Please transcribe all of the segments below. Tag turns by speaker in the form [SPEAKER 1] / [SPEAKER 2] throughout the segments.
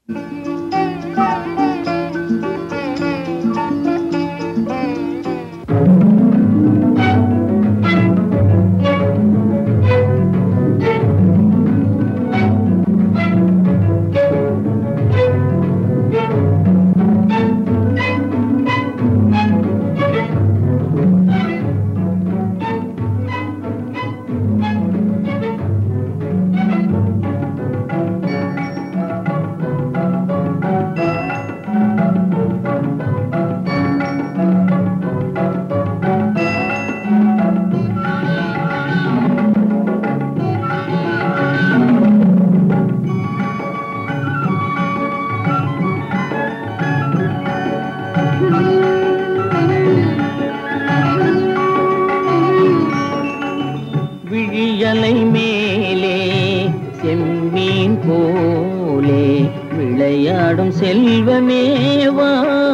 [SPEAKER 1] விழியலை மேலே செம்மீன் போலே விளையாடும் செல்வமேவா.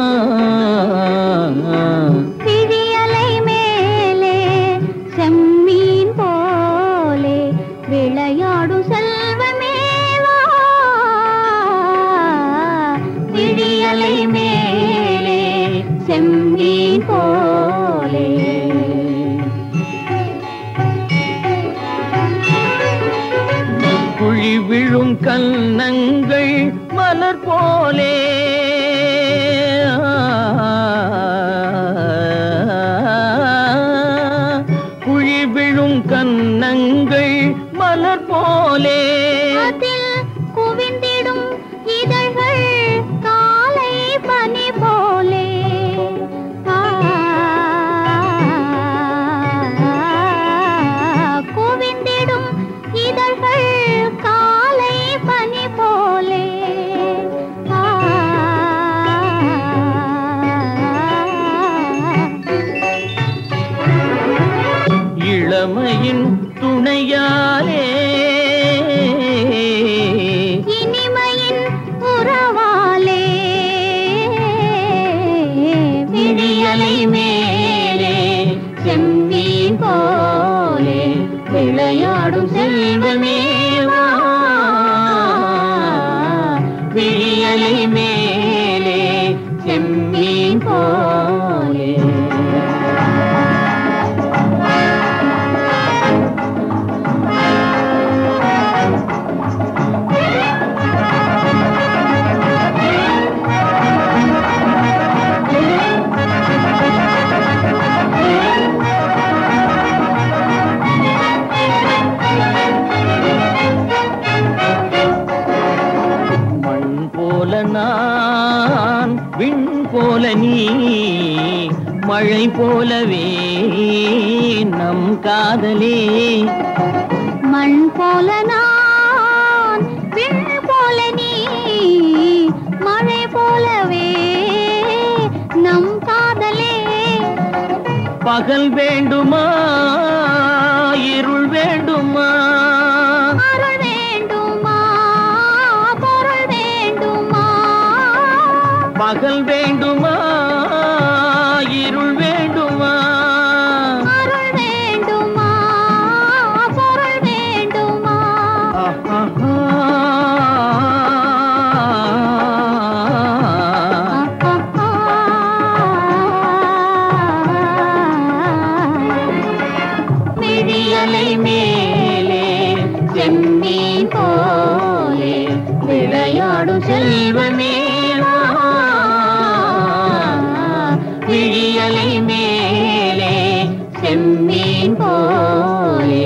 [SPEAKER 2] விழியலை மேலே செம்மீன் போலே விளையாடும் செல்வமேவா. விழியலை மேலே செம்மீன் போலே
[SPEAKER 1] குழி விழும் கன்னங்கள் மலர் போலே குழி விழும் கன்னங்கள் மலர் போலே
[SPEAKER 2] அதில் குவிந்திடும் இதழ்கள் காலை பனி போலே. குவிந்திடும் இதழ்கள் காலை பனி போலே.
[SPEAKER 1] இளமையின் துணையாலே
[SPEAKER 2] இனிமையின் உறவாலே விழியலை மேலே செம்மீன் போலே விளையாடும் செல்வமேவா. விழியலை மேலே செம்மீன் போலே நான் விண் போல நீ மழை போலவே நம் காதலே. மண் போல நான் விண் போல நீ மழை போலவே நம் காதலே.
[SPEAKER 1] பகல் வேண்டுமா இருள் வேண்டுமா
[SPEAKER 2] அருள் வேண்டுமா பொருள் வேண்டுமா.
[SPEAKER 1] பகல் வேண்டுமா இருள் வேண்டுமா
[SPEAKER 2] அருள் வேண்டுமா பொருள் வேண்டுமா. விழியலை மேலே செம்மீன் போலே விளையாடும் செல்வமேவா. விழியலை மேலே செம்மீன் போலே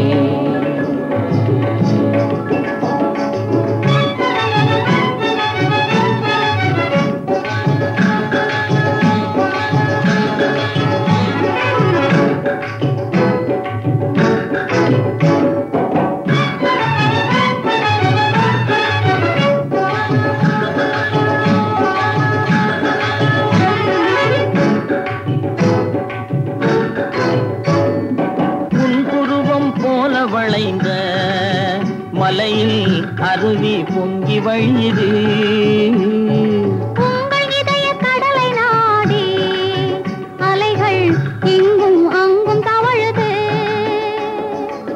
[SPEAKER 2] வளைந்த மலையில் அருவி பொங்கி வழியுது. உங்கள் இதய கடலை நாடி அலைகள் இங்கும் அங்கும் தவழுது.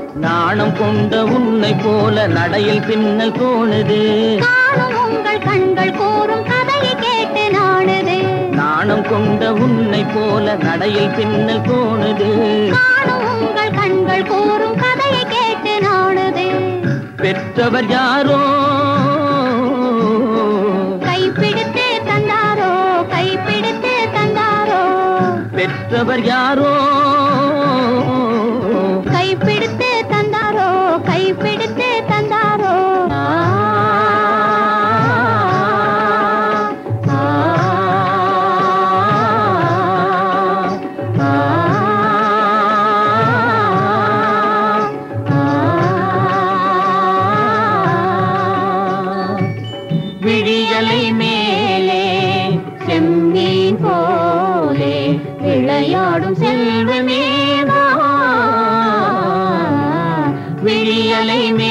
[SPEAKER 1] நாணம் கொண்ட உன்னை போல நடையில் பின்னல் தோணுது.
[SPEAKER 2] காணும் உங்கள் கண்ட கண்கள் கூறும் கதையை கேட்டு நாடுது.
[SPEAKER 1] நாணம் கொண்ட உன்னை போல நடையில் பின்னல் தோணுது.
[SPEAKER 2] காணும் உங்கள் கண்கள் கூறும் கதையை கேட்டு நாடுது.
[SPEAKER 1] பெற்றவர் யாரோ
[SPEAKER 2] கைப்பிடித்து தந்தாரோ, கைப்பிடித்து தந்தாரோ.
[SPEAKER 1] பெற்றவர் யாரோ
[SPEAKER 2] கைப்பிடித்து தந்தாரோ, கைப்பிடித்து தந்தாரோ.
[SPEAKER 1] விழியலை மேலே
[SPEAKER 2] செம்மீன் போலே விளையாடும்
[SPEAKER 1] செல்வமே விழியலை மேலே